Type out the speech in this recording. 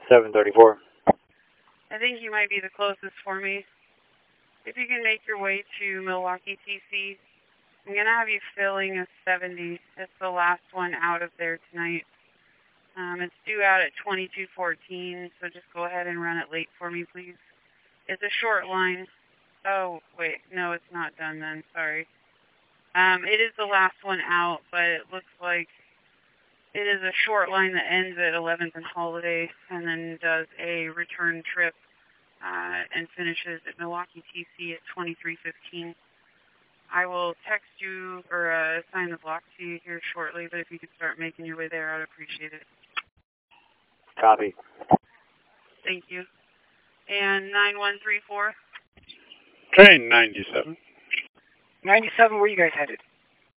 734. I think you might be the closest for me. If you can make your way to Milwaukee, TC, I'm going to have you filling a 70. It's the last one out of there tonight. It's due out at 22:14, so just go ahead and run it late for me, please. It's a short line. Oh, wait, no, it's not done then, sorry. It is the last one out, but it looks like it is a short line that ends at 11th and Holiday and then does a return trip and finishes at Milwaukee, TC at 23:15. I will text you or assign the block to you here shortly, but if you could start making your way there, I'd appreciate it. Copy. Thank you. And 9134? Train 97. 97, where are you guys headed?